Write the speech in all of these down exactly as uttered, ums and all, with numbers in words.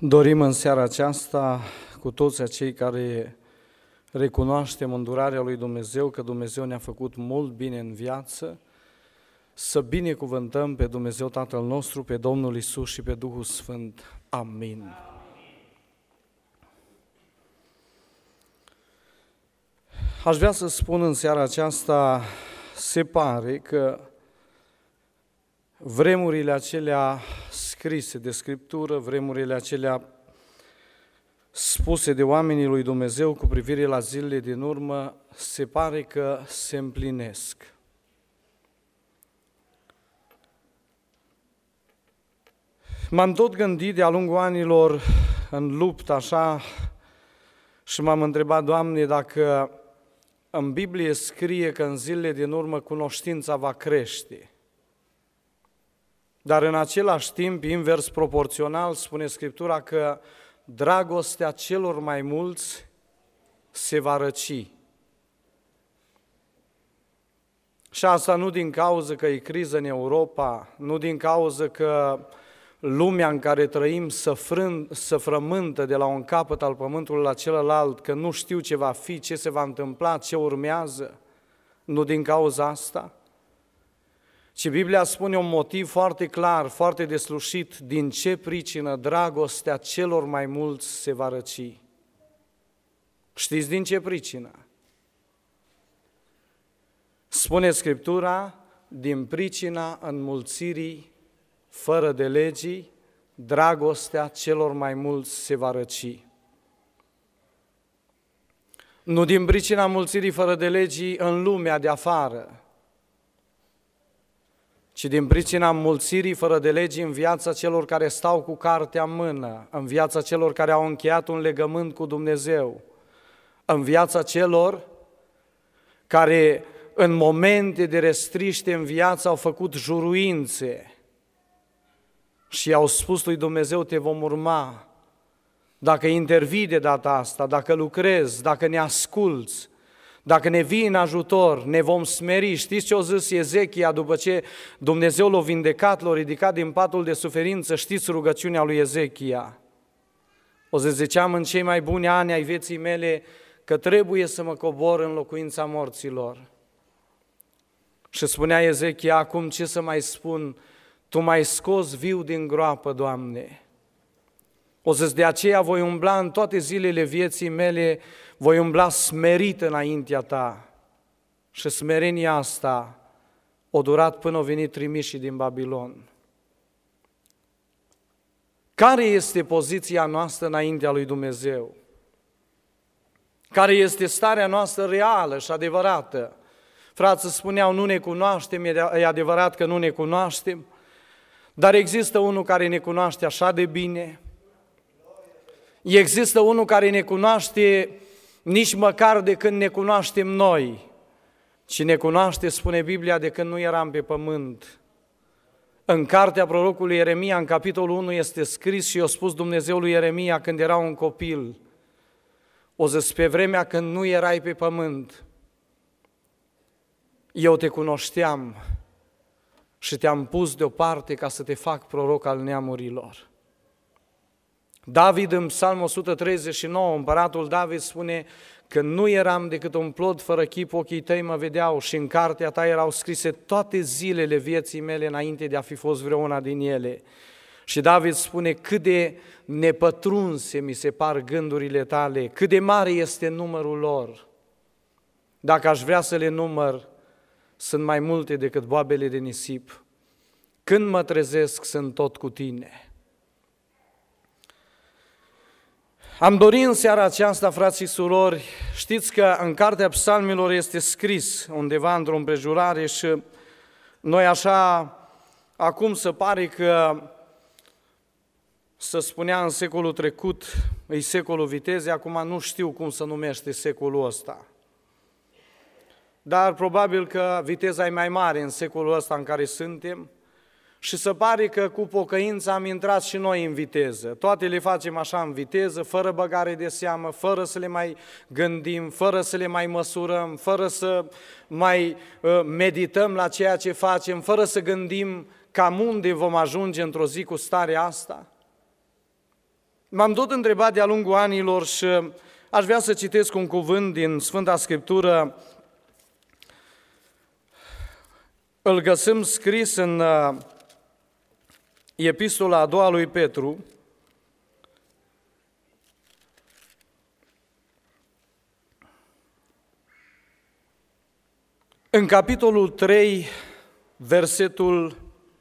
Dorim în seara aceasta cu toți acei care recunoaștem îndurarea lui Dumnezeu, că Dumnezeu ne-a făcut mult bine în viață, să binecuvântăm pe Dumnezeu Tatăl nostru, pe Domnul Iisus și pe Duhul Sfânt. Amin. Aș vrea să spun în seara aceasta, se pare că vremurile acelea scrise de Scriptură, vremurile acelea spuse de oamenii lui Dumnezeu cu privire la zilele din urmă, se pare că se împlinesc. M-am tot gândit de-a lungul anilor în luptă așa și m-am întrebat, Doamne, dacă în Biblie scrie că în zilele din urmă cunoștința va crește, dar în același timp, invers proporțional, spune Scriptura că dragostea celor mai mulți se va răci. Și asta nu din cauză că e criză în Europa, nu din cauză că lumea în care trăim să, frân, să frământă de la un capăt al pământului la celălalt, că nu știu ce va fi, ce se va întâmpla, ce urmează, nu din cauza asta, ci Biblia spune un motiv foarte clar, foarte deslușit, din ce pricină dragostea celor mai mulți se va răci. Știți din ce pricină? Spune Scriptura, din pricina înmulțirii fără de legii, dragostea celor mai mulți se va răci. Nu din pricina înmulțirii fără de legii în lumea de afară, ci din pricina înmulțirii fără de legii în viața celor care stau cu cartea în mână, în viața celor care au încheiat un legământ cu Dumnezeu, în viața celor care în momente de restriște în viață au făcut juruințe și au spus lui Dumnezeu, te vom urma, dacă intervii de data asta, dacă lucrezi, dacă ne asculți, dacă ne vii în ajutor, ne vom smeri. Știți ce a zis Ezechia după ce Dumnezeu l-a vindecat, l-a ridicat din patul de suferință? Știți rugăciunea lui Ezechia? O să ziceam în cei mai buni ani ai vieții mele că trebuie să mă cobor în locuința morților. Și spunea Ezechia, acum ce să mai spun, Tu m-ai scos viu din groapă, Doamne. O să de aceea voi umbla în toate zilele vieții mele, voi umbla smerit înaintea Ta. Și smerenia asta a durat până au venit trimișii din Babilon. Care este poziția noastră înaintea lui Dumnezeu? Care este starea noastră reală și adevărată? Frații spuneau, nu ne cunoaștem, e adevărat că nu ne cunoaștem, dar există unul care ne cunoaște așa de bine. Există unul care ne cunoaște nici măcar de când ne cunoaștem noi, ci ne cunoaște, spune Biblia, de când nu eram pe pământ. În cartea prorocului Ieremia, în capitolul unu, este scris și i-a spus Dumnezeu lui Ieremia când era un copil, o zis, pe vremea când nu erai pe pământ, eu te cunoșteam și te-am pus deoparte ca să te fac proroc al neamurilor. David în Psalmul o sută treizeci și nouă, împăratul David spune că nu eram decât un plod fără chip, ochii tăi mă vedeau și în cartea ta erau scrise toate zilele vieții mele înainte de a fi fost vreuna din ele. Și David spune cât de nepătrunse mi se par gândurile tale, cât de mare este numărul lor. Dacă aș vrea să le număr, sunt mai multe decât boabele de nisip. Când mă trezesc, sunt tot cu tine. Am dorit în seara aceasta, frați și surori, știți că în cartea Psalmilor este scris undeva într-o împrejurare și noi așa, acum se pare că se spunea în secolul trecut, e secolul vitezei, acum nu știu cum se numește secolul ăsta. Dar probabil că viteza e mai mare în secolul ăsta în care suntem și se pare că cu pocăința am intrat și noi în viteză. Toate le facem așa în viteză, fără băgare de seamă, fără să le mai gândim, fără să le mai măsurăm, fără să mai uh, medităm la ceea ce facem, fără să gândim cam unde vom ajunge într-o zi cu starea asta. M-am tot întrebat de-a lungul anilor și aș vrea să citesc un cuvânt din Sfânta Scriptură. Îl găsim scris în Epistola a doua lui Petru, în capitolul trei, versetul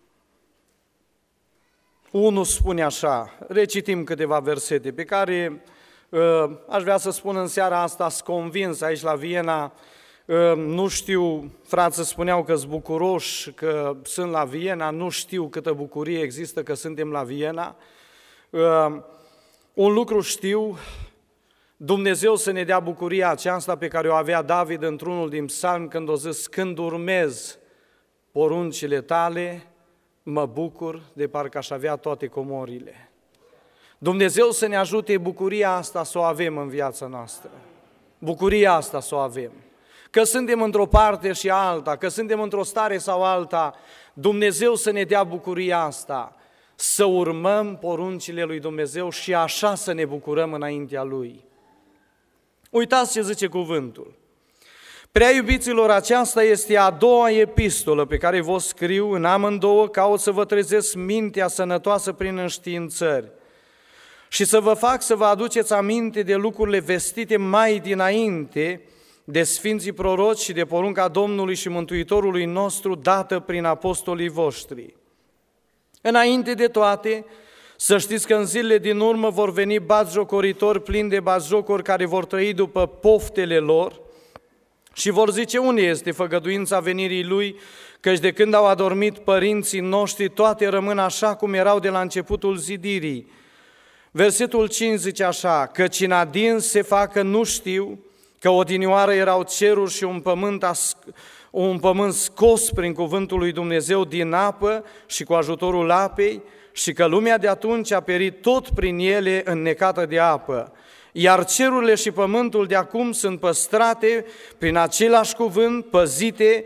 unu spune așa, recitim câteva versete pe care uh, aș vrea să spun în seara asta, sunt convins aici la Viena, uh, nu știu, frații spuneau că sunt bucuroși că sunt la Viena, nu știu câtă bucurie există că suntem la Viena. Uh, un lucru știu, Dumnezeu să ne dea bucuria aceasta pe care o avea David într-unul din psalmi când o zis, când urmez poruncile tale, mă bucur de parcă aș avea toate comorile. Dumnezeu să ne ajute bucuria asta să o avem în viața noastră. Bucuria asta să o avem. Că suntem într-o parte și alta, că suntem într-o stare sau alta, Dumnezeu să ne dea bucuria asta, să urmăm poruncile lui Dumnezeu și așa să ne bucurăm înaintea Lui. Uitați ce zice cuvântul. Prea iubiților, aceasta este a doua epistolă pe care vă scriu, în amândouă caut să vă trezesc mintea sănătoasă prin înștiințări și să vă fac să vă aduceți aminte de lucrurile vestite mai dinainte de Sfinții Proroci și de porunca Domnului și Mântuitorului nostru dată prin apostolii voștri. Înainte de toate, să știți că în zilele din urmă vor veni batjocoritori plini de batjocuri care vor trăi după poftele lor și vor zice, unde este făgăduința venirii Lui, căci de când au adormit părinții noștri, toate rămân așa cum erau de la începutul zidirii. Versetul cinci zice așa, căci în adins se facă nu știu, că odinioară erau ceruri și un pământ, un pământ scos prin cuvântul lui Dumnezeu din apă și cu ajutorul apei, și că lumea de atunci a perit tot prin ele înnecată de apă. Iar cerurile și pământul de acum sunt păstrate prin același cuvânt, păzite,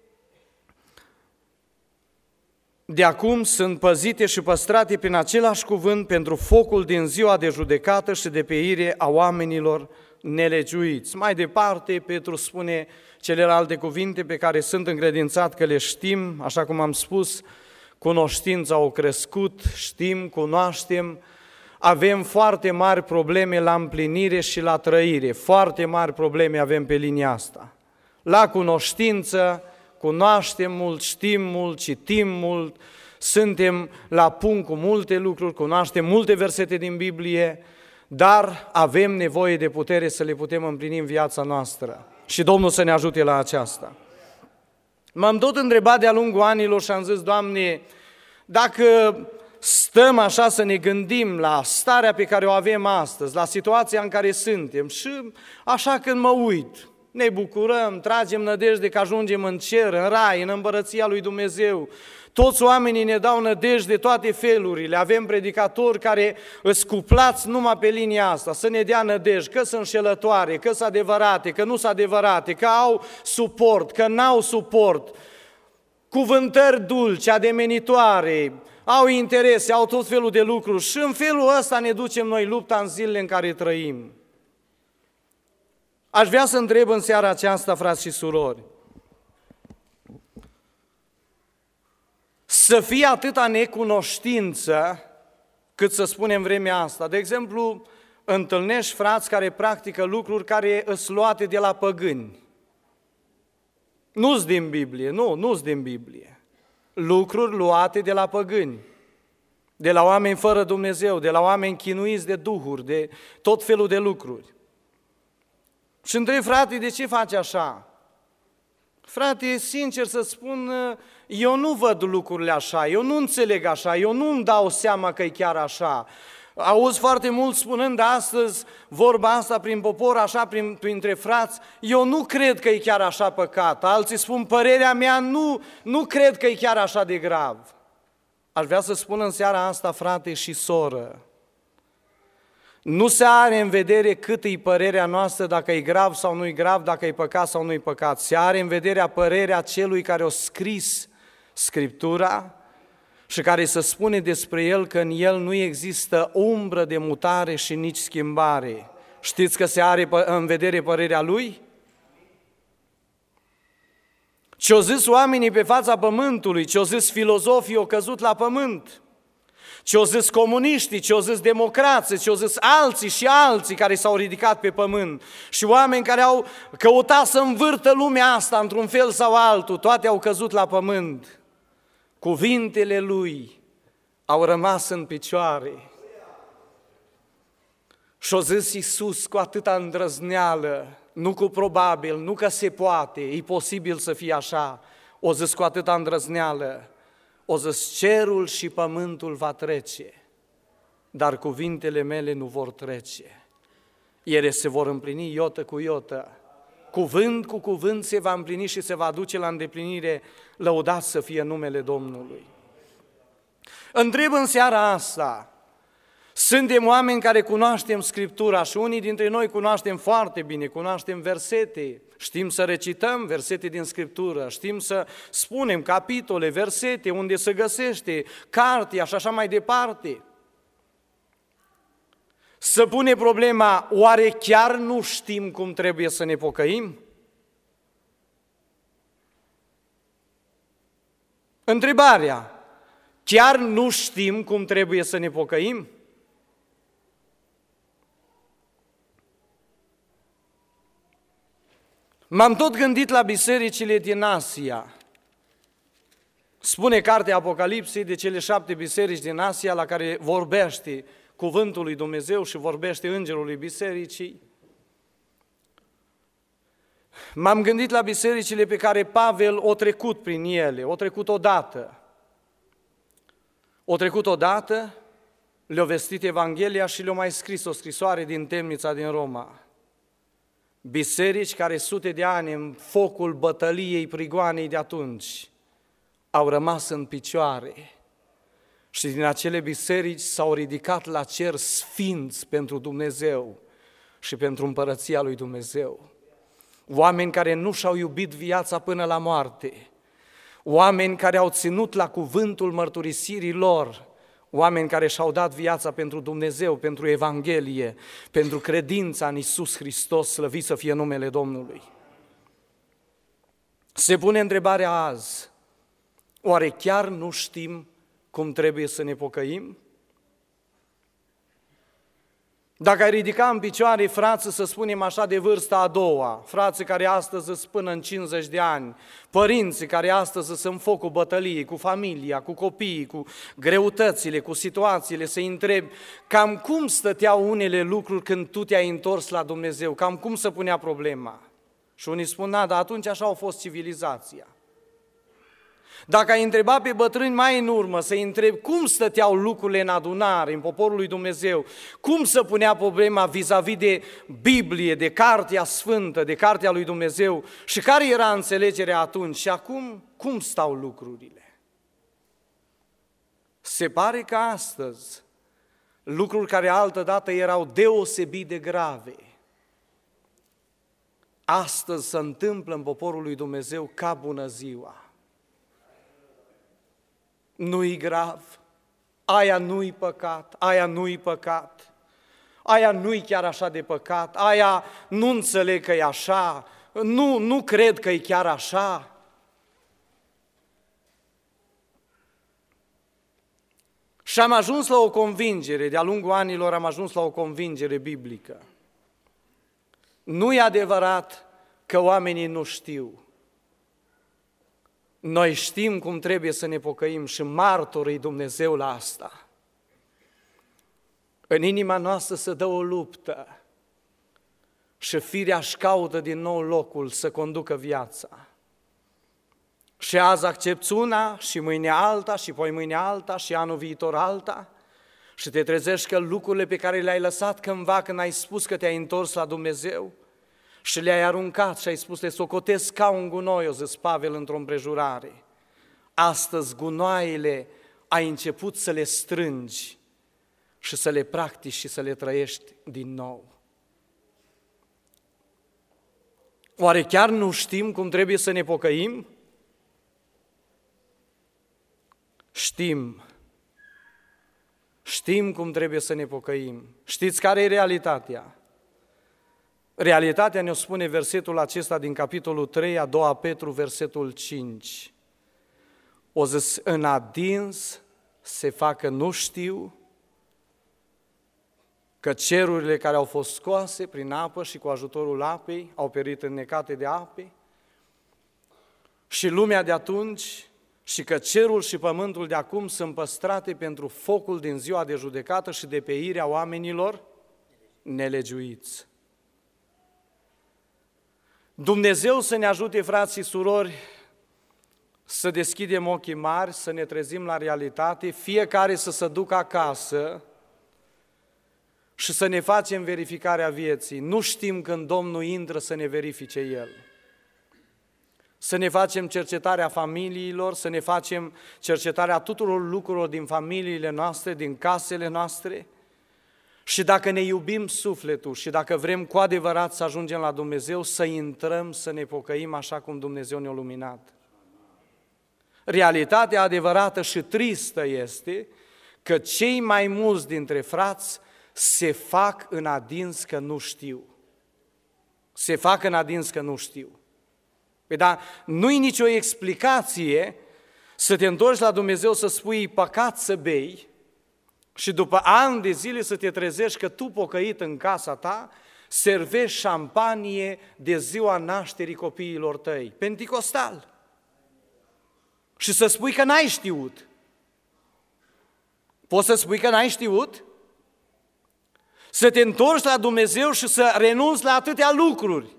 de acum sunt păzite și păstrate prin același cuvânt pentru focul din ziua de judecată și de peire a oamenilor nelegiuiți. Mai departe, Petru spune celelalte cuvinte pe care sunt încredințat că le știm, așa cum am spus, cunoștința au crescut, știm, cunoaștem, avem foarte mari probleme la împlinire și la trăire, foarte mari probleme avem pe linia asta. La cunoștință, cunoaștem mult, știm mult, citim mult, suntem la punct cu multe lucruri, cunoaștem multe versete din Biblie, dar avem nevoie de putere să le putem împlini în viața noastră și Domnul să ne ajute la aceasta. M-am tot întrebat de-a lungul anilor și am zis, Doamne, dacă stăm așa să ne gândim la starea pe care o avem astăzi, la situația în care suntem și așa când mă uit, ne bucurăm, tragem nădejde că ajungem în cer, în rai, în împărăția lui Dumnezeu. Toți oamenii ne dau nădejde de toate felurile, avem predicatori care îs cuplați numai pe linia asta, să ne dea nădejde, că sunt înșelătoare, că sunt adevărate, că nu sunt adevărate, că au suport, că n-au suport, cuvântări dulci, ademenitoare, au interese, au tot felul de lucruri și în felul ăsta ne ducem noi lupta în zilele în care trăim. Aș vrea să întreb în seara aceasta, frați și surori, să fie atâta necunoștință cât să spunem vremea asta. De exemplu, întâlnești frați care practică lucruri care îs luate de la păgâni. Nu-s din Biblie, nu, nu-s din Biblie. Lucruri luate de la păgâni, de la oameni fără Dumnezeu, de la oameni chinuiți de duhuri, de tot felul de lucruri. Și întreb, frate, de ce faci așa? Frate, sincer să spun, eu nu văd lucrurile așa, eu nu înțeleg așa, eu nu îmi dau seama că e chiar așa. Auzi foarte mult spunând astăzi vorba asta prin popor, așa prin, printre frați, eu nu cred că e chiar așa păcat. Alții spun, părerea mea, nu, nu cred că e chiar așa de grav. Aș vrea să spun în seara asta, frate și soră, nu se are în vedere cât e părerea noastră, dacă e grav sau nu e grav, dacă e păcat sau nu e păcat. Se are în vederea părerea celui care a scris Scriptura și care să spune despre el că în el nu există umbră de mutare și nici schimbare. Știți că se are în vedere părerea lui? Ce-au zis oamenii pe fața pământului, ce-au zis filozofii, au căzut la pământ. Ce-au zis comuniștii, ce-au zis democrații, ce-au zis alții și alții care s-au ridicat pe pământ și oameni care au căutat să învârtă lumea asta într-un fel sau altul, toate au căzut la pământ. Cuvintele lui au rămas în picioare. Și-a zis Iisus cu atâta îndrăzneală, nu cu probabil, nu că se poate, e posibil să fie așa, o zis cu atâta îndrăzneală, o zis cerul și pământul va trece, dar cuvintele mele nu vor trece. Ele se vor împlini iotă cu iotă, cuvânt cu cuvânt se va împlini și se va duce la îndeplinire, lăudat să fie numele Domnului. Întreb în seara asta, suntem oameni care cunoaștem Scriptura și unii dintre noi cunoaștem foarte bine, cunoaștem versete, știm să recităm versete din Scriptură, știm să spunem capitole, versete, unde se găsește cartea și așa mai departe. Să pune problema, oare chiar nu știm cum trebuie să ne pocăim? Întrebarea, chiar nu știm cum trebuie să ne pocăim? M-am tot gândit la bisericile din Asia. Spune cartea Apocalipsei de cele șapte biserici din Asia la care vorbește cuvântul lui Dumnezeu și vorbește îngerul lui bisericii. M-am gândit la bisericile pe care Pavel o trecut prin ele, o trecut odată. O trecut odată, le-a vestit Evanghelia și le-a mai scris o scrisoare din temnița din Roma. Biserici care sute de ani în focul bătăliei prigoanei de atunci au rămas în picioare și din acele biserici s-au ridicat la cer sfinți pentru Dumnezeu și pentru împărăția lui Dumnezeu. Oameni care nu și-au iubit viața până la moarte, oameni care au ținut la cuvântul mărturisirii lor, oameni care și-au dat viața pentru Dumnezeu, pentru Evanghelie, pentru credința în Iisus Hristos, slăvit să fie numele Domnului. Se pune întrebarea azi, oare chiar nu știm cum trebuie să ne pocăim? Dacă ai ridica în picioare frații, să spunem așa, de vârsta a doua, frații care astăzi sunt până în cincizeci de ani, părinții care astăzi sunt în focul bătăliei, cu familia, cu copiii, cu greutățile, cu situațiile, să-i întrebi cam cum stăteau unele lucruri când tu te-ai întors la Dumnezeu, cam cum se punea problema. Și unii spun, da, dar atunci așa a fost civilizația. Dacă ai întrebat pe bătrâni mai în urmă, să-i întrebi cum stăteau lucrurile în adunare, în poporul lui Dumnezeu, cum se punea problema vis-a-vis de Biblie, de Cartea Sfântă, de Cartea lui Dumnezeu și care era înțelegerea atunci și acum, cum stau lucrurile? Se pare că astăzi, lucruri care altădată erau deosebit de grave, astăzi se întâmplă în poporul lui Dumnezeu ca bună ziua. Nu-i grav, aia nu-i păcat, aia nu-i păcat, aia nu-i chiar așa de păcat, aia nu înțeleg că e așa, nu, nu cred că e chiar așa. Și am ajuns la o convingere, de-a lungul anilor am ajuns la o convingere biblică. Nu e adevărat că oamenii nu știu. Noi știm cum trebuie să ne pocăim și martorii Dumnezeu la asta. În inima noastră se dă o luptă și firea își caută din nou locul să conducă viața. Și azi accepți una și mâine alta și poi mâine alta și anul viitor alta și te trezești că lucrurile pe care le-ai lăsat cândva când ai spus că te-ai întors la Dumnezeu și le-ai aruncat și ai spus, le socotesc ca un gunoi, o zis Pavel într-o împrejurare. Astăzi gunoaiele ai început să le strângi și să le practici și să le trăiești din nou. Oare chiar nu știm cum trebuie să ne pocăim? Știm, știm cum trebuie să ne pocăim. Știți care e realitatea? Realitatea ne-o spune versetul acesta din capitolul trei, a doua Petru, versetul cinci. O zis, în adins se facă nu știu, că cerurile care au fost scoase prin apă și cu ajutorul apei au perit înnecate de ape, și lumea de atunci, și că cerul și pământul de acum sunt păstrate pentru focul din ziua de judecată și de peirea oamenilor nelegiuiți. Dumnezeu să ne ajute, frați și surori, să deschidem ochii mari, să ne trezim la realitate, fiecare să se ducă acasă și să ne facem verificarea vieții. Nu știm când Domnul intră să ne verifice El. Să ne facem cercetarea familiilor, să ne facem cercetarea tuturor lucrurilor din familiile noastre, din casele noastre. Și dacă ne iubim sufletul și dacă vrem cu adevărat să ajungem la Dumnezeu, să intrăm, să ne pocăim așa cum Dumnezeu ne-a luminat. Realitatea adevărată și tristă este că cei mai mulți dintre frați se fac în adins că nu știu. Se fac în adins că nu știu. Păi dar nu-i nicio explicație să te întorci la Dumnezeu să spui păcat să bei și după ani de zile să te trezești că tu, pocăit în casa ta, servești șampanie de ziua nașterii copiilor tăi, penticostal. Și să spui că n-ai știut. Poți să spui că n-ai știut? Să te întorci la Dumnezeu și să renunți la atâtea lucruri.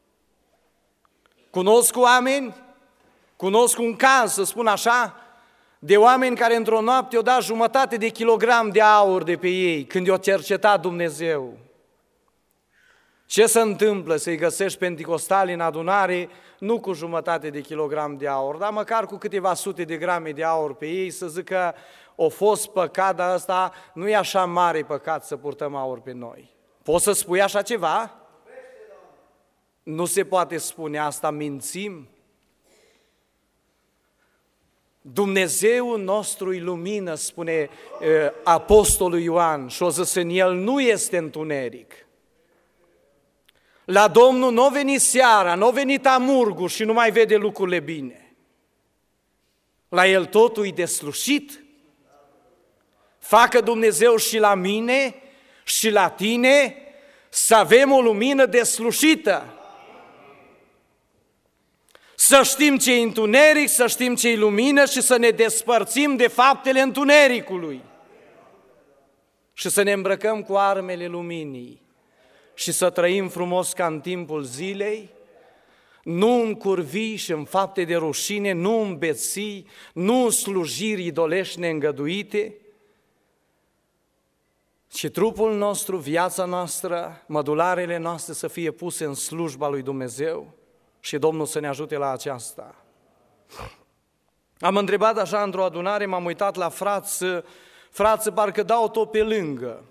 Cunosc oameni, cunosc un caz, să spun așa, de oameni care într-o noapte au dat jumătate de kilogram de aur de pe ei, când i-a cercetat Dumnezeu. Ce se întâmplă? Să-i găsești penticostali în adunare, nu cu jumătate de kilogram de aur, dar măcar cu câteva sute de grame de aur pe ei, să zică, o fost păcat, dar ăsta nu e așa mare păcat să purtăm aur pe noi. Poți să spui așa ceva? Nu se poate spune asta, mințim. Dumnezeu nostru îi lumină, spune e, apostolul Ioan, și o zis în el nu este întuneric. La Domnul nu a venit seara, nu a venit amurgul și nu mai vede lucrurile bine. La el totul e deslușit. Facă Dumnezeu și la mine și la tine să avem o lumină deslușită. Să știm ce-i întuneric, să știm ce-i lumină și să ne despărțim de faptele întunericului. Și să ne îmbrăcăm cu armele luminii și să trăim frumos ca în timpul zilei, nu în curvii și în fapte de rușine, nu în beții, nu în slujiri idolești neîngăduite, și trupul nostru, viața noastră, mădularele noastre să fie puse în slujba lui Dumnezeu și Domnul să ne ajute la aceasta. Am întrebat așa într-o adunare, m-am uitat la frați, frați parcă dau tot pe lângă.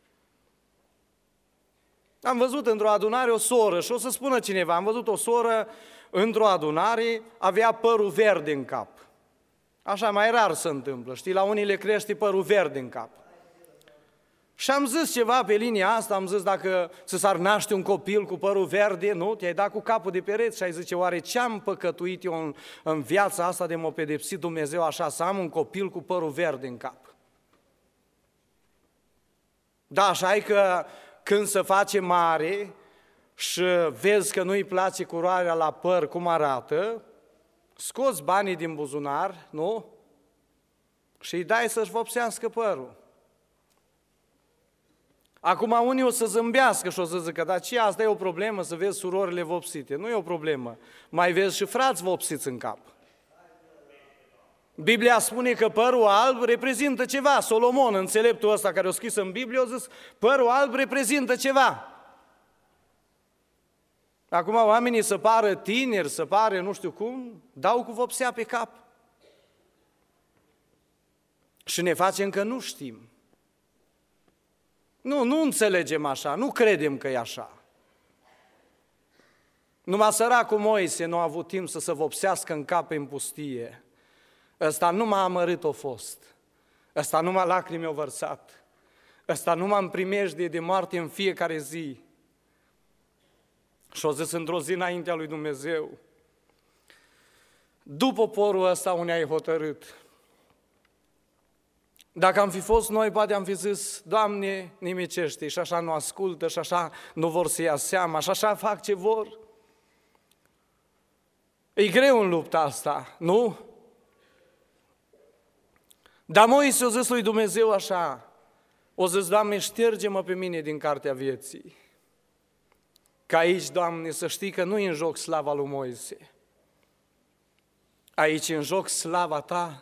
Am văzut într-o adunare o soră și o să spună cineva, am văzut o soră într-o adunare, avea părul verde în cap. Așa mai rar se întâmplă, știi, la unii le crește părul verde în cap. Și am zis ceva pe linia asta, am zis dacă ți s-ar naște un copil cu părul verde, nu? Te-ai dat cu capul de pereți și ai zice, oare ce-am păcătuit eu în, în viața asta de m-a pedepsit Dumnezeu așa, să am un copil cu părul verde în cap? Da, așa e că când se face mare și vezi că nu-i place culoarea la păr cum arată, scoți banii din buzunar, nu? Și îi dai să-și vopsească părul. Acum unii o să zâmbească și o să zică, dar ce, asta e o problemă să vezi surorile vopsite? Nu e o problemă, mai vezi și frați vopsiți în cap. Biblia spune că părul alb reprezintă ceva. Solomon, înțeleptul ăsta care a scris în Biblie, a zis, părul alb reprezintă ceva. Acum oamenii să pară tineri, să pară nu știu cum, dau cu vopsea pe cap. Și ne facem că nu știm. Nu, nu înțelegem așa, nu credem că e așa. Numai săracul Moise nu a avut timp să se vopsească în cap în pustie. Ăsta numai amărât a fost, ăsta numai lacrimi au vărsat, ăsta numai în primejdie de moarte în fiecare zi. Și-o zis într-o zi înaintea lui Dumnezeu, după poporul ăsta unde ai hotărât. Dacă am fi fost noi, poate am fi zis, Doamne, nimicește, și așa nu ascultă, și așa nu vor să ia seama, și așa fac ce vor. E greu în lupta asta, nu? Dar Moise a zis lui Dumnezeu așa, o zis, Doamne, șterge-mă pe mine din cartea vieții. Că aici, Doamne, să știi că nu e în joc slava lui Moise. Aici e în joc slava Ta.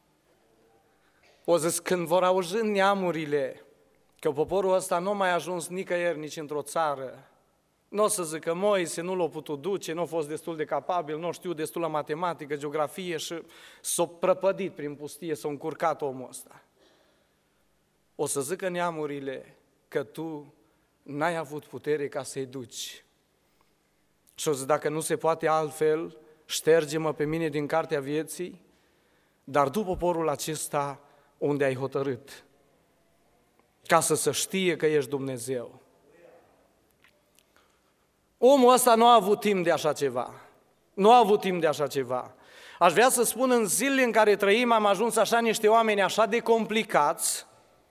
O zis, când vor auzi neamurile că poporul ăsta nu a mai ajuns nicăieri, nici într-o țară, nu o să zică Moise, nu l-a putut duce, nu a fost destul de capabil, nu știu destul la matematică, geografie și s-a prăpădit prin pustie, s-a încurcat omul ăsta. O să zică neamurile că tu n-ai avut putere ca să-i duci. Și o zic, dacă nu se poate altfel, șterge-mă pe mine din cartea vieții, dar du poporul acesta unde ai hotărât, ca să se știe că ești Dumnezeu. Omul ăsta nu a avut timp de așa ceva. Nu a avut timp de așa ceva. Aș vrea să spun, în zilele în care trăim, am ajuns așa niște oameni așa de complicați,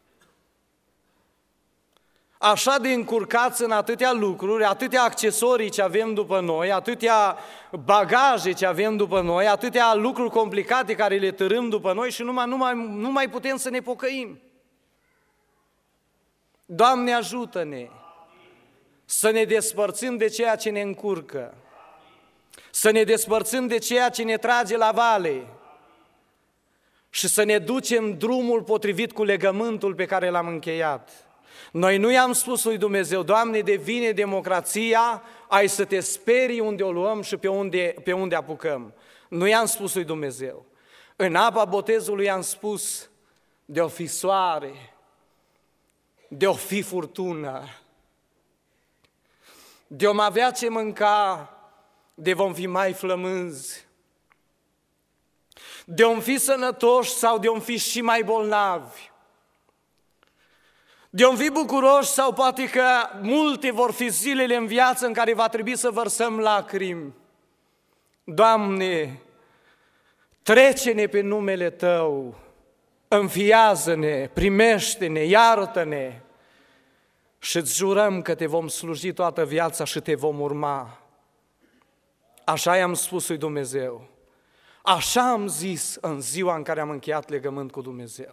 așa de încurcați în atâtea lucruri, atâtea accesorii ce avem după noi, atâtea bagaje ce avem după noi, atâtea lucruri complicate care le târâm după noi și numai, numai, nu mai putem să ne pocăim. Doamne, ajută-ne să ne despărțim de ceea ce ne încurcă, să ne despărțim de ceea ce ne trage la vale și să ne ducem drumul potrivit cu legământul pe care l-am încheiat. Noi nu i-am spus lui Dumnezeu, Doamne, devine democrația, ai să te sperii unde o luăm și pe unde, pe unde apucăm. Nu i-am spus lui Dumnezeu. În apa botezului i-am spus, de o fi soare, de o fi furtună, de om avea ce mânca, de vom fi mai flămânzi, de om fi sănătoși sau de om fi și mai bolnavi, de om fi bucuroși sau poate că multe vor fi zilele în viață în care va trebui să vărsăm lacrimi. Doamne, trece-ne pe numele Tău, înfiază-ne, primește-ne, iartă-ne și îți jurăm că Te vom sluji toată viața și Te vom urma. Așa i-am spus lui Dumnezeu. Așa am zis în ziua în care am încheiat legământ cu Dumnezeu.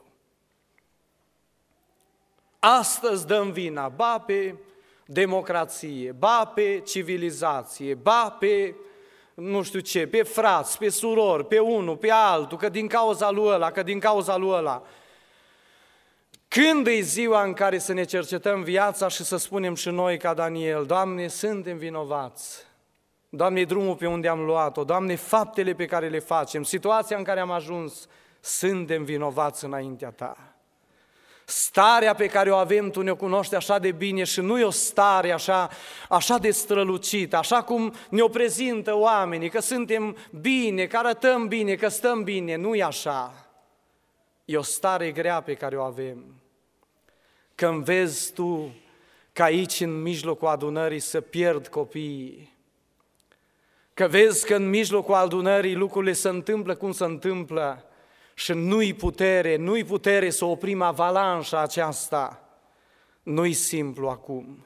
Astăzi dăm vina, ba pe democrație, ba pe civilizație, ba pe nu știu ce, pe frați, pe surori, pe unul, pe altul, că din cauza lui ăla, că din cauza lui ăla. Când e ziua în care să ne cercetăm viața și să spunem și noi ca Daniel, Doamne, suntem vinovați, Doamne, drumul pe unde am luat-o, Doamne, faptele pe care le facem, situația în care am ajuns, suntem vinovați înaintea Ta. Starea pe care o avem, Tu ne cunoști așa de bine și nu e o stare așa, așa de strălucită, așa cum ne-o prezintă oamenii, că suntem bine, că arătăm bine, că stăm bine, nu e așa. E o stare grea pe care o avem. Când vezi Tu că aici, în mijlocul adunării, să pierd copiii, că vezi că în mijlocul adunării lucrurile se întâmplă cum se întâmplă, și nu-i putere, nu-i putere să oprim avalanșa aceasta. Nu-i simplu acum.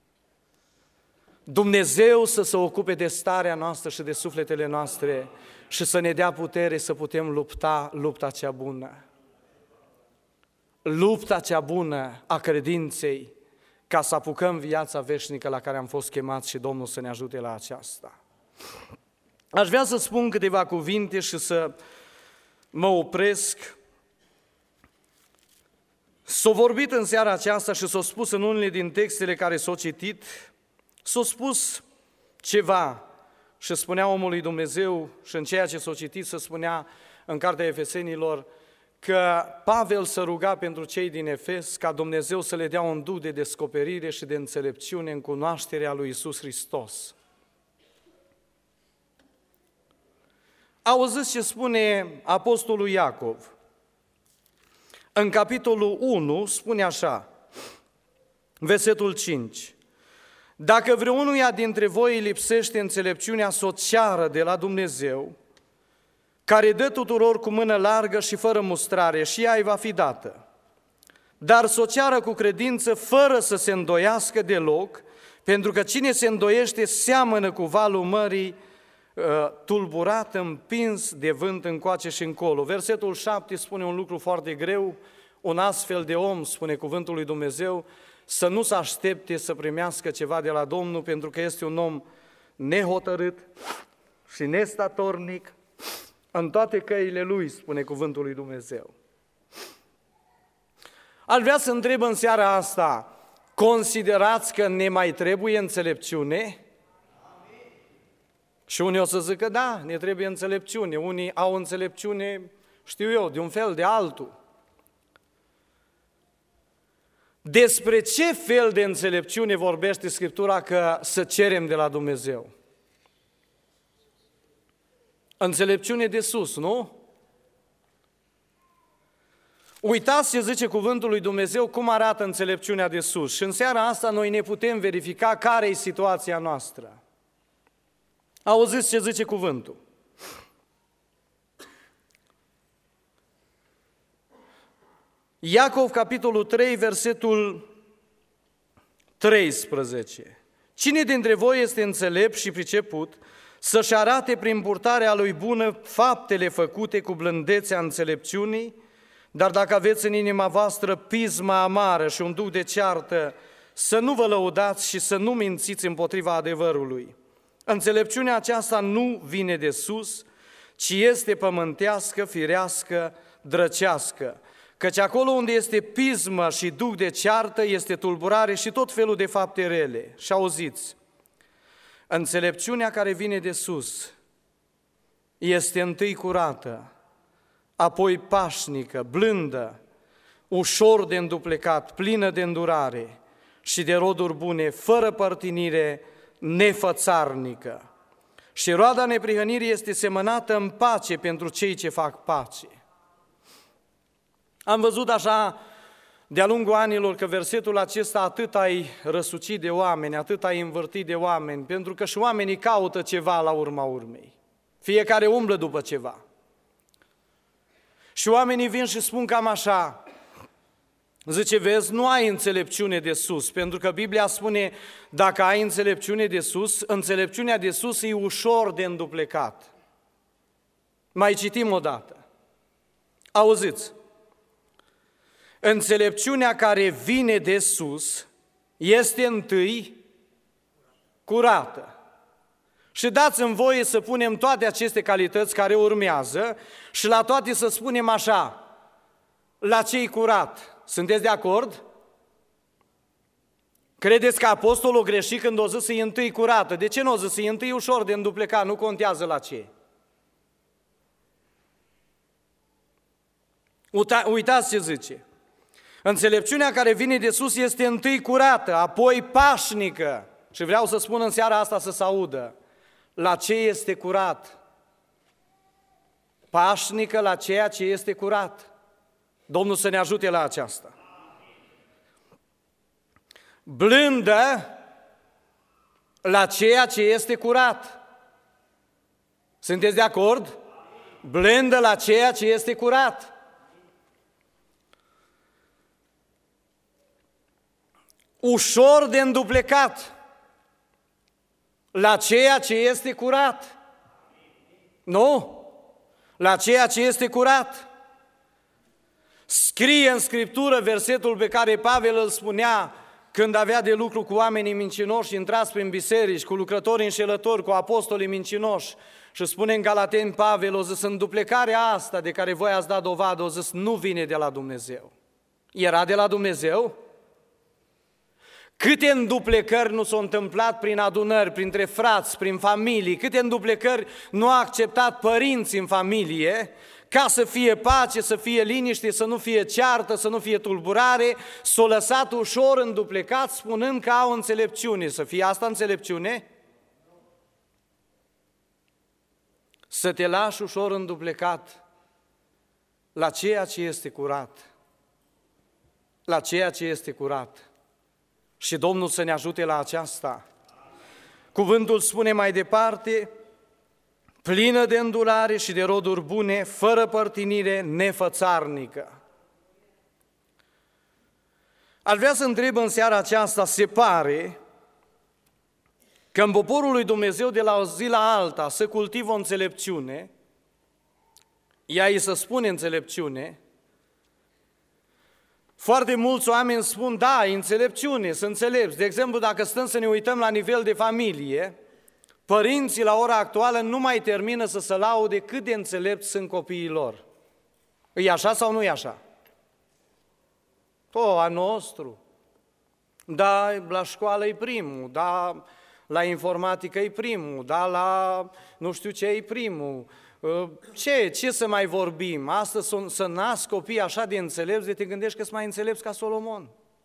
Dumnezeu să se ocupe de starea noastră și de sufletele noastre și să ne dea putere să putem lupta lupta cea bună. Lupta cea bună a credinței, ca să apucăm viața veșnică la care am fost chemați și Domnul să ne ajute la aceasta. Aș vrea să spun câteva cuvinte și să mă opresc. S-a vorbit în seara aceasta și s-a spus în unele din textele care s-au citit, s-a spus ceva și spunea omul lui Dumnezeu și în ceea ce s-a citit se spunea în Cartea Efesenilor că Pavel se ruga pentru cei din Efes ca Dumnezeu să le dea un duh de descoperire și de înțelepciune în cunoașterea lui Iisus Hristos. Auziți ce spune apostolul Iacov. În capitolul unu spune așa, versetul cinci. Dacă vreunuia dintre voi îi lipsește înțelepciunea să o ceară de la Dumnezeu, care dă tuturor cu mână largă și fără mustrare, și ea îi va fi dată. Dar să o ceară cu credință, fără să se îndoiască deloc, pentru că cine se îndoiește seamănă cu valul mării, tulburat, împins de vânt încoace și încolo. Versetul șapte spune un lucru foarte greu, un astfel de om, spune cuvântul lui Dumnezeu, să nu se aștepte să primească ceva de la Domnul, pentru că este un om nehotărât și nestatornic în toate căile lui, spune cuvântul lui Dumnezeu. Aș vrea să întreb în seara asta, considerați că ne mai trebuie înțelepciune? Și unii o să zică, da, ne trebuie înțelepciune. Unii au înțelepciune, știu eu, de un fel, de altul. Despre ce fel de înțelepciune vorbește Scriptura că să cerem de la Dumnezeu? Înțelepciune de sus, nu? Uitați ce zice cuvântul lui Dumnezeu, cum arată înțelepciunea de sus. Și în seara asta noi ne putem verifica care e situația noastră. Auziți ce zice cuvântul. Iacov, capitolul trei, versetul treisprezece. Cine dintre voi este înțelept și priceput să-și arate prin purtarea lui bună faptele făcute cu blândețea înțelepciunii, dar dacă aveți în inima voastră pisma amară și un duh de ceartă, să nu vă lăudați și să nu mințiți împotriva adevărului. Înțelepciunea aceasta nu vine de sus, ci este pământească, firească, drăcească. Căci acolo unde este pismă și duh de ceartă, este tulburare și tot felul de fapte rele. Și auziți, înțelepciunea care vine de sus este întâi curată, apoi pașnică, blândă, ușor de înduplecat, plină de îndurare și de roduri bune, fără părtinire, nefățarnică. Și roada neprihănirii este semănată în pace pentru cei ce fac pace. Am văzut așa de-a lungul anilor că versetul acesta atât ai răsucit de oameni, atât ai învârtit de oameni, pentru că și oamenii caută ceva la urma urmei. Fiecare umblă după ceva. Și oamenii vin și spun cam așa, zice, vezi, nu ai înțelepciune de sus, pentru că Biblia spune, dacă ai înțelepciune de sus, înțelepciunea de sus e ușor de înduplecat. Mai citim o dată. Auziți, înțelepciunea care vine de sus este întâi curată. Și dați-mi voie să punem toate aceste calități care urmează și la toate să spunem așa, la ce-i curat. Sunteți de acord? Credeți că apostolul greșit când o zis să-i întâi curată? De ce nu o zis să-i întâi ușor de înduplecat? Nu contează la ce. Uita, uitați ce zice. Înțelepciunea care vine de sus este întâi curată, apoi pașnică. Și vreau să spun în seara asta să se audă. La ce este curat? Pașnică la ceea ce este curat. Domnul să ne ajute la aceasta. Blândă la ceea ce este curat. Sunteți de acord? Blândă la ceea ce este curat. Ușor de înduplecat la ceea ce este curat. Nu? La ceea ce este curat. Scrie în Scriptură versetul pe care Pavel îl spunea când avea de lucru cu oamenii mincinoși, intrați prin biserici, cu lucrători înșelători, cu apostolii mincinoși. Și spune în Galateni Pavel, o zis, înduplecarea asta de care voi ați dat dovadă, o zis, nu vine de la Dumnezeu. Era de la Dumnezeu? Câte înduplecări nu s-au întâmplat prin adunări, printre frați, prin familii, câte înduplecări nu a acceptat părinții în familie, ca să fie pace, să fie liniște, să nu fie ceartă, să nu fie tulburare, s-o lăsat ușor înduplecat, spunând că au înțelepciune. Să fie asta înțelepciune? să te lași ușor înduplecat la ceea ce este curat, la ceea ce este curat. Și Domnul să ne ajute la aceasta. Cuvântul spune mai departe, plină de îndurare și de roduri bune, fără părtinire, nefățarnică. Aș vrea să întreb în seara aceasta, se pare că în poporul lui Dumnezeu de la o zi la alta se cultivă o înțelepciune, ea îi se spune înțelepciune. Foarte mulți oameni spun, da, înțelepciune, să înțelepți. De exemplu, dacă stăm să ne uităm la nivel de familie, părinții la ora actuală nu mai termină să se laude cât de înțelepți sunt copiii lor. E așa sau nu e așa? O, a nostru. Da, la școală e primul, da, la informatică e primul, da, la nu știu ce e primul. Ce, ce să mai vorbim? Astăzi să nasc copii așa de înțelepți, de te gândești că sunt mai înțelepți ca Solomon.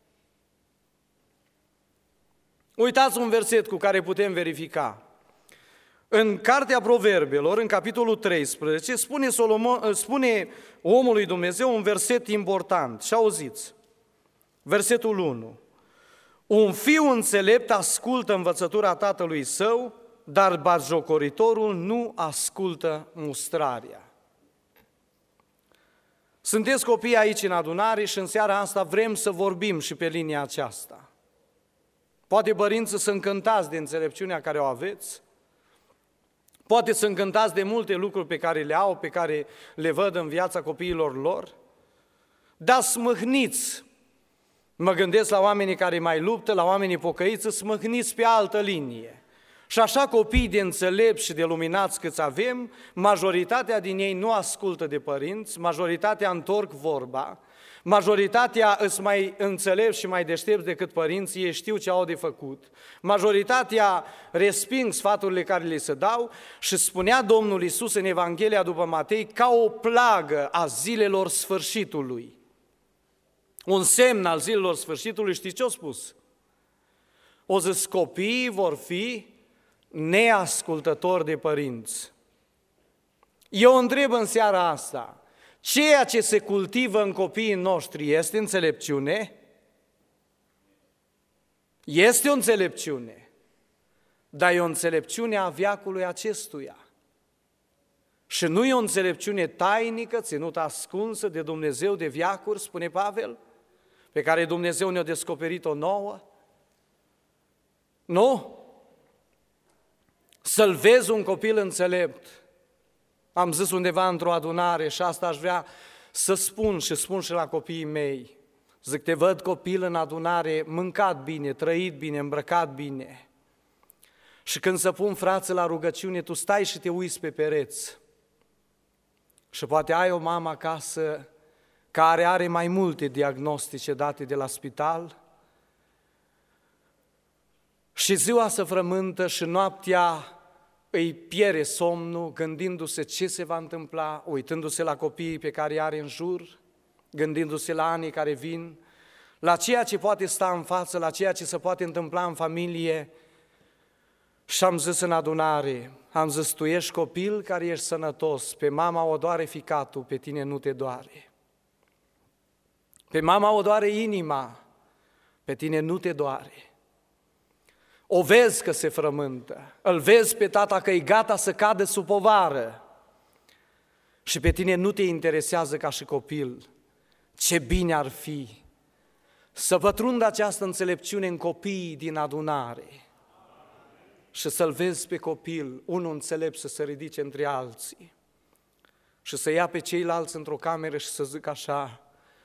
Uitați un verset cu care putem verifica. În Cartea Proverbelor, în capitolul treisprezece, spune, Solomon, spune omul lui Dumnezeu un verset important. Și auziți, versetul unu. Un fiu înțelept ascultă învățătura tatălui său, dar batjocoritorul nu ascultă mustrarea. Sunteți copii aici în adunare și în seara asta vrem să vorbim și pe linia aceasta. Poate părinții să încântați de înțelepciunea care o aveți, poate să încântați de multe lucruri pe care le au, pe care le văd în viața copiilor lor, dar smâhniți. Mă gândesc la oamenii care mai luptă, la oamenii pocăiți, smâhniți pe altă linie. Și așa copii de înțelepți și de luminați câți avem, majoritatea din ei nu ascultă de părinți, majoritatea întorc vorba, majoritatea îs mai înțelepți și mai deștepți decât părinții, ei știu ce au de făcut, majoritatea resping sfaturile care le se dau și spunea Domnul Iisus în Evanghelia după Matei ca o plagă a zilelor sfârșitului. Un semn al zilelor sfârșitului, știți ce a spus? O zis, copiii vor fi neascultători de părinți. Eu întreb în seara asta, ceea ce se cultivă în copiii noștri este înțelepciune? Este o înțelepciune, dar e o înțelepciune a veacului acestuia. Și nu e o înțelepciune tainică, ținută ascunsă de Dumnezeu de veacuri, spune Pavel, pe care Dumnezeu ne-a descoperit-o nouă. Nu? Să-l vezi un copil înțelept. Am zis undeva într-o adunare și asta aș vrea să spun și spun și la copiii mei. Zic, te văd copil în adunare, mâncat bine, trăit bine, îmbrăcat bine. Și când se pun frații la rugăciune, tu stai și te uiți pe pereți. Și poate ai o mamă acasă care are mai multe diagnostice date de la spital și ziua se frământă și noaptea îi pierde somnul gândindu-se ce se va întâmpla, uitându-se la copiii pe care îi are în jur, gândindu-se la anii care vin, la ceea ce poate sta în față, la ceea ce se poate întâmpla în familie. Și am zis în adunare, am zis, tu ești copil care ești sănătos, pe mama o doare ficatul, pe tine nu te doare. Pe mama o doare inima, pe tine nu te doare. O vezi că se frământă, îl vezi pe tata că e gata să cadă sub povară și pe tine nu te interesează ca și copil. Ce bine ar fi să pătrundă această înțelepciune în copiii din adunare și să-l vezi pe copil, unul înțelept să se ridice între alții și să ia pe ceilalți într-o cameră și să zic așa,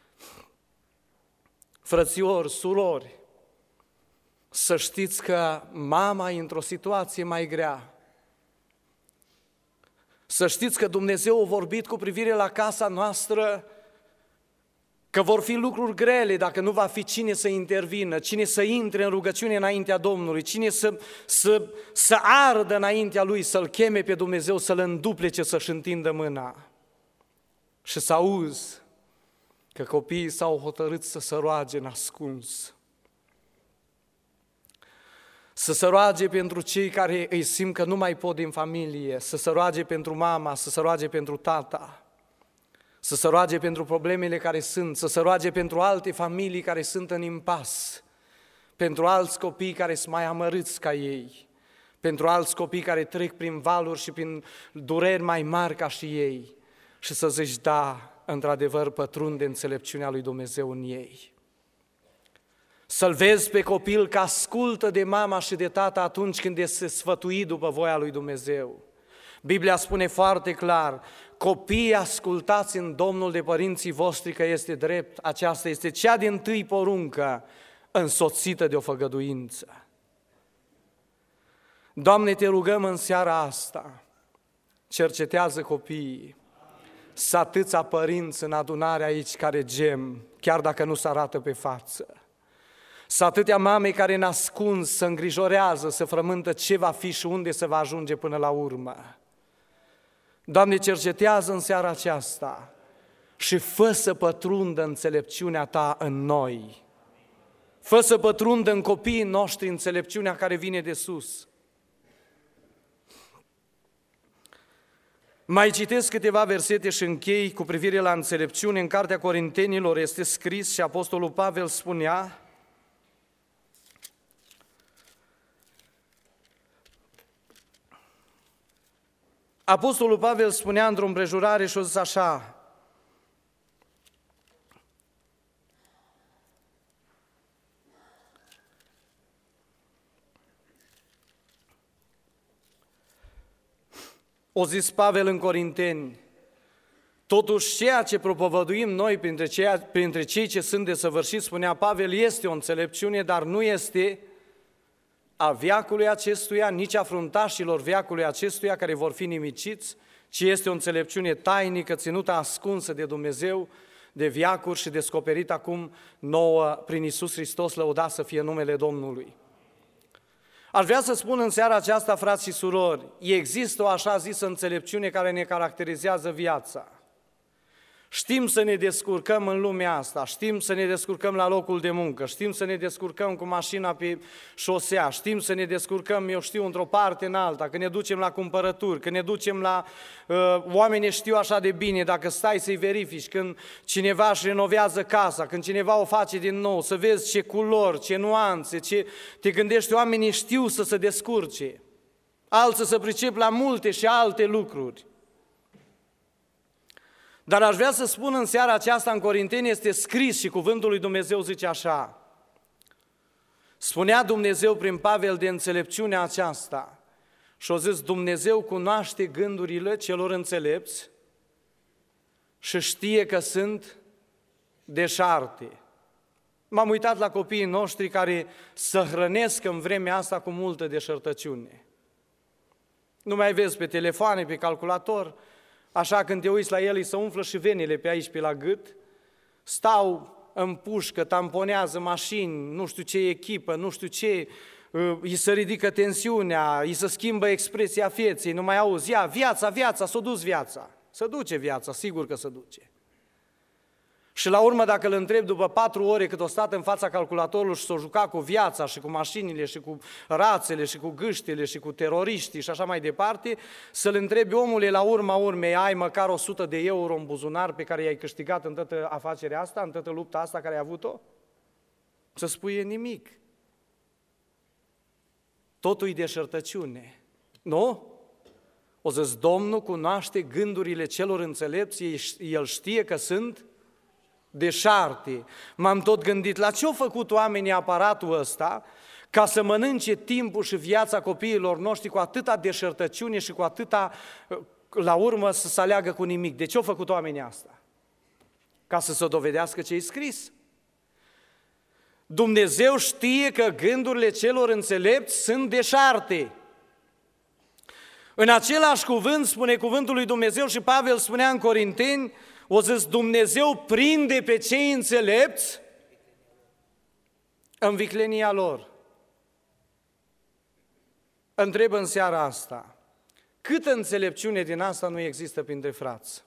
frățiori, surori, să știți că mama e într-o situație mai grea. Să știți că Dumnezeu a vorbit cu privire la casa noastră, că vor fi lucruri grele dacă nu va fi cine să intervină, cine să intre în rugăciune înaintea Domnului, cine să, să, să ardă înaintea Lui, să-L cheme pe Dumnezeu, să-L înduplece, să-și întindă mâna. Și să auzi că copiii s-au hotărât să se roage în ascuns. să se roage pentru cei care îi simt că nu mai pot din familie, să se roage pentru mama, să se roage pentru tata, să se roage pentru problemele care sunt, să se roage pentru alte familii care sunt în impas, pentru alți copii care sunt mai amărâți ca ei, pentru alți copii care trec prin valuri și prin dureri mai mari ca și ei și să zici, da, într-adevăr pătrunde înțelepciunea lui Dumnezeu în ei. Să-l vezi pe copil că ascultă de mama și de tata atunci când este sfătuit după voia lui Dumnezeu. Biblia spune foarte clar, copiii ascultați în Domnul de părinții voștri că este drept, aceasta este cea dintâi poruncă însoțită de o făgăduință. Doamne, te rugăm în seara asta, cercetează copiii, să atâția părinți în adunare aici care gem, chiar dacă nu se arată pe față. Să atâtea mame care n-ascund, să îngrijorează, să frământă ce va fi și unde se va ajunge până la urmă. Doamne, cercetează în seara aceasta și fă să pătrundă înțelepciunea Ta în noi. Fă să pătrundă în copiii noștri înțelepciunea care vine de sus. Mai citesc câteva versete și închei cu privire la înțelepciune. În Cartea Corintenilor este scris și Apostolul Pavel spunea: Apostolul Pavel spunea într-o împrejurare și o zis așa: o zis Pavel în Corinteni, totuși ceea ce propovăduim noi printre, ceea, printre cei ce sunt desăvârșiți, spunea Pavel, este o înțelepciune, dar nu este a veacului acestuia, nici a fruntașilor veacului acestuia care vor fi nimiciți, ci este o înțelepciune tainică, ținută ascunsă de Dumnezeu, de veacuri și descoperită acum nouă prin Iisus Hristos, lăudat să fie numele Domnului. Aș vrea să spun în seara aceasta, frați și surori, există o așa zisă înțelepciune care ne caracterizează viața. Știm să ne descurcăm în lumea asta, știm să ne descurcăm la locul de muncă, știm să ne descurcăm cu mașina pe șosea, știm să ne descurcăm, eu știu, într-o parte în alta, când ne ducem la cumpărături, când ne ducem la... Uh, oamenii știu așa de bine, dacă stai să-i verifici, când cineva își renovează casa, când cineva o face din nou, să vezi ce culori, ce nuanțe, ce... te gândești, oamenii știu să se descurce, alții să pricep la multe și alte lucruri. Dar aș vrea să spun în seara aceasta, în Corinteni este scris și cuvântul lui Dumnezeu zice așa: spunea Dumnezeu prin Pavel de înțelepciunea aceasta și-o zis, Dumnezeu cunoaște gândurile celor înțelepți și știe că sunt deșarte. M-am uitat la copiii noștri care se hrănesc în vremea asta cu multă deșertăciune. Nu mai vezi pe telefoane, pe calculator. Așa când te uiți la el, îi se umflă și venile pe aici, pe la gât, stau în pușcă, tamponează mașini, nu știu ce echipă, nu știu ce, îi se ridică tensiunea, îi se schimbă expresia vieții, nu mai auzi, ia, viața, viața, s-o dus viața, se duce viața, sigur că se duce. Și la urmă, dacă îl întreb după patru ore cât o stat în fața calculatorului și s-o juca cu viața și cu mașinile și cu rațele și cu gâștile și cu teroriștii și așa mai departe, să-l întrebi, omule, la urma urmei, ai măcar o sută de euro în buzunar pe care i-ai câștigat în toată afacerea asta, în toată lupta asta care ai avut-o? Să spui, e nimic. Totul e deșertăciune, nu? O zis, Domnul cunoaște gândurile celor înțelepți, El știe că sunt deșarte. M-am tot gândit, la ce au făcut oamenii aparatul ăsta ca să mănânce timpul și viața copiilor noștri cu atâta deșertăciune și cu atâta, la urmă, să se aleagă cu nimic. De ce au făcut oamenii asta? Ca să se dovedească ce e scris. Dumnezeu știe că gândurile celor înțelepți sunt deșarte. În același cuvânt spune cuvântul lui Dumnezeu și Pavel spunea în Corinteni, o zis, Dumnezeu prinde pe cei înțelepți în viclenia lor. Întreb în seara asta, câtă înțelepciune din asta nu există printre frați?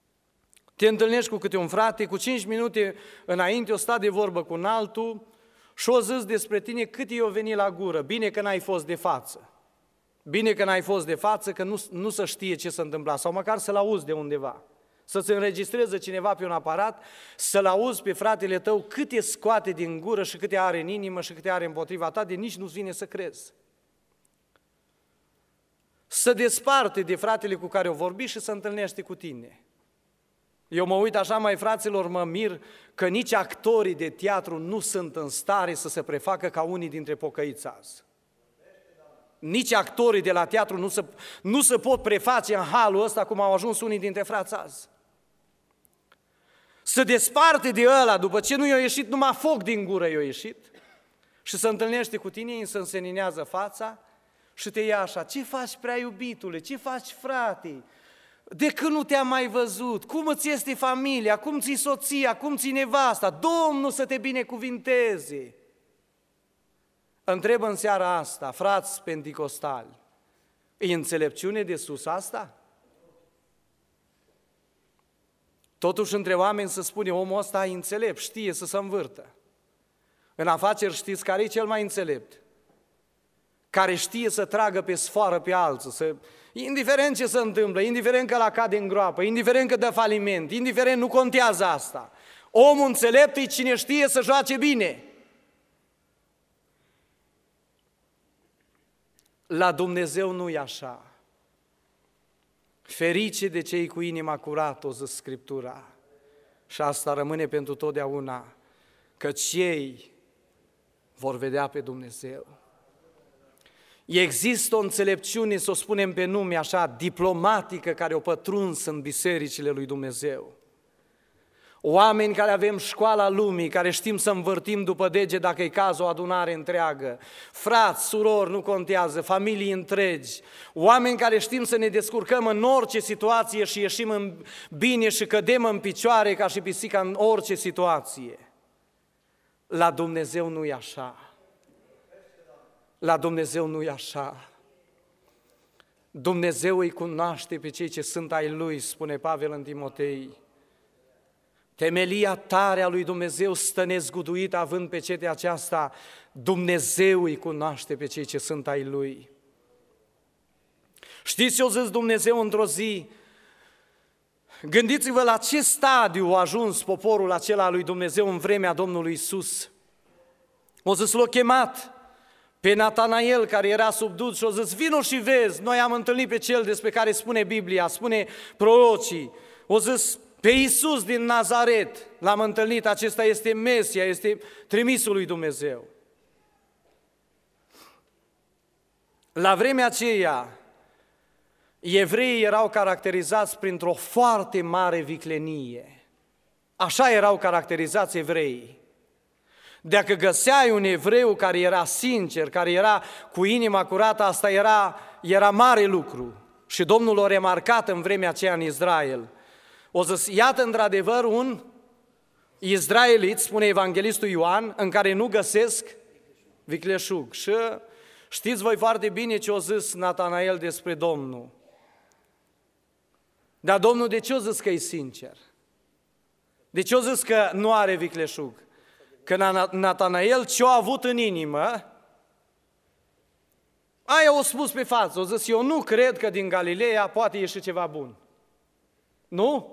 Te întâlnești cu câte un frate, cu cinci minute înainte o sta de vorbă cu un altul și o zis despre tine cât i-o veni la gură, bine că n-ai fost de față. Bine că n-ai fost de față, că nu, nu se știe ce se întâmpla, sau măcar să-l auzi de undeva. Să-ți înregistreze cineva pe un aparat, să-l auzi pe fratele tău câte scoate din gură și câte are în inimă și câte are împotriva ta, de nici nu-ți vine să crezi. Să desparte de fratele cu care o vorbi și să întâlnește cu tine. Eu mă uit așa, mai fraților, mă mir că nici actorii de teatru nu sunt în stare să se prefacă ca unii dintre pocăiți azi. Nici actorii de la teatru nu se, nu se pot preface în halul ăsta cum au ajuns unii dintre frați azi. Să desparte de ăla, după ce nu i-a ieșit, numai foc din gură i-a ieșit, și să întâlnește cu tine, îi se înseninează fața și te ia așa: ce faci, prea iubitule, ce faci, frate? De când nu te-am mai văzut? Cum îți este familia? Cum ți-i soția? Cum ți-i nevasta? Domnul să te binecuvinteze! Întreb în seara asta, frați penticostali, e înțelepciune de sus asta? Totuși între oameni se spune, omul ăsta e înțelept, știe să se învârtă. În afaceri știți care e cel mai înțelept? Care știe să tragă pe sfoară pe alții, să... indiferent ce se întâmplă, indiferent că la cade în groapă, indiferent că dă faliment, indiferent, nu contează asta. Omul înțelept e cine știe să joace bine. La Dumnezeu nu e așa. Ferice de cei cu inima curată, o zis Scriptura. Și asta rămâne pentru totdeauna, că cei vor vedea pe Dumnezeu. Există o înțelepciune, să o spunem pe nume așa, diplomatică, care o pătruns în bisericile lui Dumnezeu. Oameni care avem școala lumii, care știm să învârtim după dege dacă e caz o adunare întreagă, frați, surori, nu contează, familii întregi, oameni care știm să ne descurcăm în orice situație și ieșim în bine și cădem în picioare ca și pisica în orice situație. La Dumnezeu nu e așa. La Dumnezeu nu e așa. Dumnezeu îi cunoaște pe cei ce sunt ai Lui, spune Pavel în Timotei. Temelia tare a lui Dumnezeu stă nezguduită, având pe cetea aceasta, Dumnezeu îi cunoaște pe cei ce sunt ai Lui. Știți ce o zis Dumnezeu într-o zi? Gândiți-vă la ce stadiu a ajuns poporul acela al lui Dumnezeu în vremea Domnului Iisus. O zis, l-a chemat pe Natanael, care era subdus, și o zis, vino și vezi, noi am întâlnit pe cel despre care spune Biblia, spune prorocii. O zis, pe Iisus din Nazaret l-am întâlnit, acesta este Mesia, este trimisul lui Dumnezeu. La vremea aceea, evreii erau caracterizați printr-o foarte mare viclenie. Așa erau caracterizați evreii. Dacă găseai un evreu care era sincer, care era cu inima curată, asta era, era mare lucru. Și Domnul l-a remarcat în vremea aceea în Israel. O zis, iată într-adevăr un izraelit, spune evanghelistul Ioan, în care nu găsesc vicleșug. Și știți voi foarte bine ce o zis Natanael despre Domnul. Dar Domnul de ce o zis că e sincer? De ce o zis că nu are vicleșug? Că Natanael ce-a avut în inimă, aia o spus pe față, o zis, eu nu cred că din Galileea poate ieși ceva bun. Nu?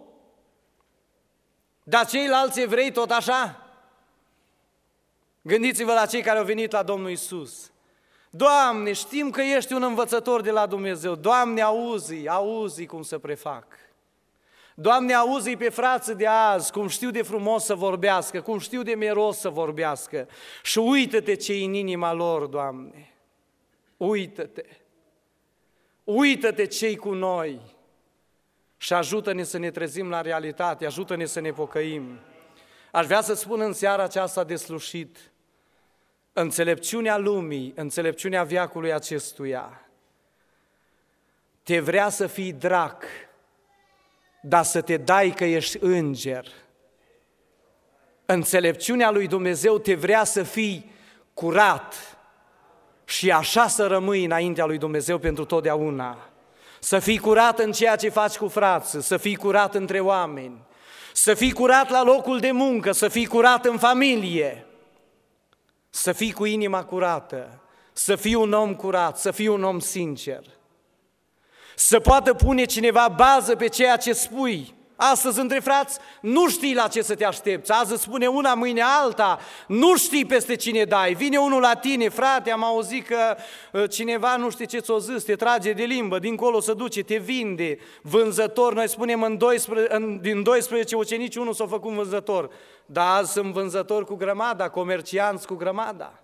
Dar ceilalți evrei tot așa? Gândiți-vă la cei care au venit la Domnul Iisus. Doamne, știm că ești un învățător de la Dumnezeu. Doamne, auzi, auzi cum se prefac. Doamne, auzi pe frații de azi, cum știu de frumos să vorbească, cum știu de miros să vorbească. Și uită-te ce-i în inima lor, Doamne. Uită-te. Uită-te ce-i cu noi. Și ajută-ne să ne trezim la realitate, ajută-ne să ne pocăim. Aș vrea să spun în seara aceasta de slușit, înțelepciunea lumii, înțelepciunea veacului acestuia, te vrea să fii drac, dar să te dai că ești înger. Înțelepciunea lui Dumnezeu te vrea să fii curat și așa să rămâi înaintea lui Dumnezeu pentru totdeauna. Să fii curat în ceea ce faci cu frații, să fii curat între oameni, să fii curat la locul de muncă, să fii curat în familie, să fii cu inima curată, să fii un om curat, să fii un om sincer. Să poată pune cineva bază pe ceea ce spui. Astăzi, între frați, nu știi la ce să te aștepți. Azi îți spune una, mâine alta, nu știi peste cine dai. Vine unul la tine, frate, am auzit că cineva nu știe ce ți-o zis, te trage de limbă, dincolo se duce, te vinde. Vânzător, noi spunem în doisprezece, în, din doisprezece ucenici, unul s-a făcut vânzător. Dar azi sunt vânzători cu grămada, comercianți cu grămada.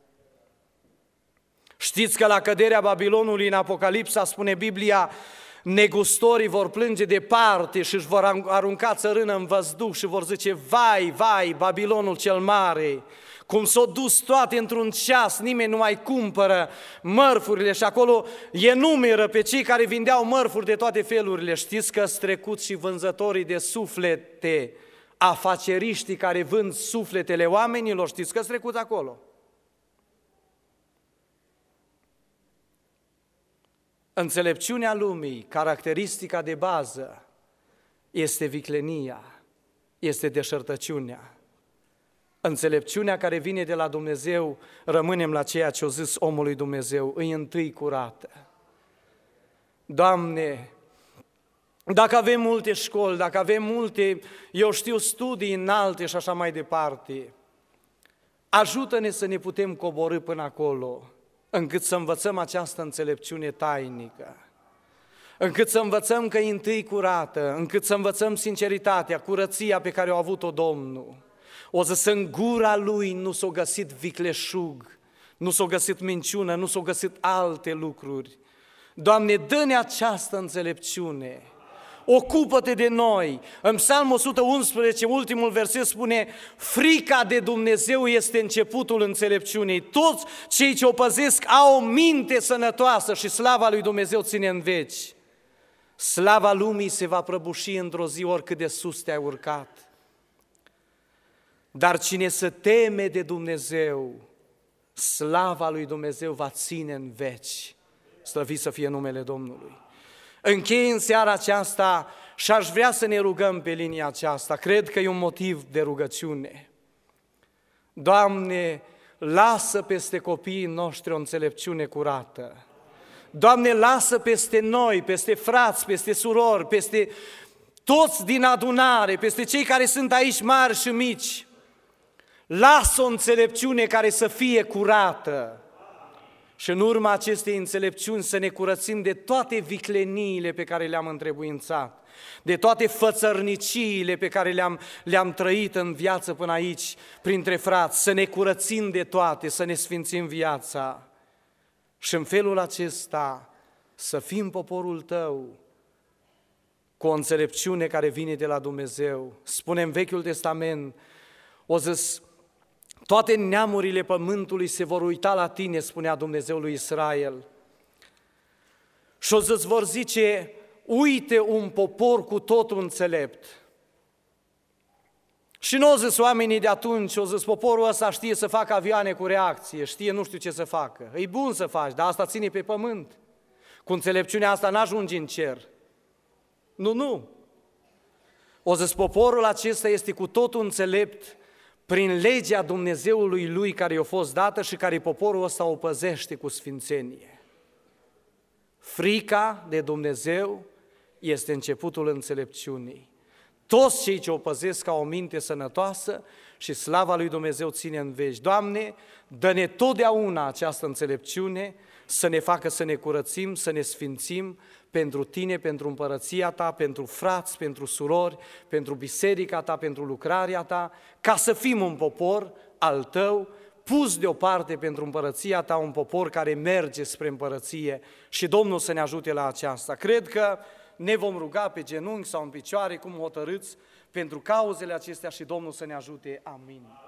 Știți că la căderea Babilonului în Apocalipsa spune Biblia, negustorii vor plânge departe și își vor arunca țărână în văzduh și vor zice, vai, vai, Babilonul cel mare, cum s-au dus toate într-un ceas, nimeni nu mai cumpără mărfurile și acolo enumeră pe cei care vindeau mărfuri de toate felurile. Știți că sunt trecuți și vânzătorii de suflete, afaceriștii care vând sufletele oamenilor, știți că sunt trecuți acolo. Înțelepciunea lumii, caracteristica de bază, este viclenia, este deșertăciunea. Înțelepciunea care vine de la Dumnezeu, rămânem la ceea ce a zis omul lui Dumnezeu, îi întâi curată. Doamne, dacă avem multe școli, dacă avem multe, eu știu, studii înalte și așa mai departe, ajută-ne să ne putem coborî până acolo, încât să învățăm această înțelepciune tainică, încât să învățăm că e întâi curată, încât să învățăm sinceritatea, curăția pe care o a avut-o Domnul. O să în gura Lui nu s-a găsit vicleșug, nu s-a găsit minciună, nu s-au găsit alte lucruri. Doamne, dă-ne această înțelepciune, ocupă-te de noi. În Psalmul o sută unsprezece, ultimul verset spune, frica de Dumnezeu este începutul înțelepciunii. Toți cei ce o păzesc au o minte sănătoasă și slava lui Dumnezeu ține în veci. Slava lumii se va prăbuși într-o zi oricât de sus te-ai urcat. Dar cine se teme de Dumnezeu, slava lui Dumnezeu va ține în veci. Slăvit să fie numele Domnului. Închei în seara aceasta și aș vrea să ne rugăm pe linia aceasta. Cred că e un motiv de rugăciune. Doamne, lasă peste copiii noștri o înțelepciune curată. Doamne, lasă peste noi, peste frați, peste surori, peste toți din adunare, peste cei care sunt aici mari și mici. Lasă o înțelepciune care să fie curată. Și în urma acestei înțelepciuni să ne curățim de toate vicleniile pe care le-am întrebuințat, de toate fățărniciile pe care le-am, le-am trăit în viață până aici, printre frați, să ne curățim de toate, să ne sfințim viața. Și în felul acesta să fim poporul Tău, cu o înțelepciune care vine de la Dumnezeu. Spune în Vechiul Testament, o zis, toate neamurile pământului se vor uita la tine, spunea Dumnezeu lui Israel. Și o să-ți vor zice, uite un popor cu totul înțelept. Și nu o zis oamenii de atunci, o zis poporul ăsta știe să facă avioane cu reacție, știe nu știu ce să facă. E bun să faci, dar asta ține pe pământ. Cu înțelepciunea asta n-ajungi în cer. Nu, nu. O zis poporul acesta este cu totul înțelept prin legea Dumnezeului lui care i-a fost dată și care poporul ăsta o păzește cu sfințenie. Frica de Dumnezeu este începutul înțelepciunii. Toți cei ce o păzesc au o minte sănătoasă și slava lui Dumnezeu ține în veci. Doamne, dă-ne totdeauna această înțelepciune să ne facă să ne curățim, să ne sfințim pentru Tine, pentru împărăția Ta, pentru frați, pentru surori, pentru biserica Ta, pentru lucrarea Ta, ca să fim un popor al Tău, pus deoparte pentru împărăția Ta, un popor care merge spre împărăție și Domnul să ne ajute la aceasta. Cred că ne vom ruga pe genunchi sau în picioare, cum hotărâți, pentru cauzele acestea și Domnul să ne ajute. Amin.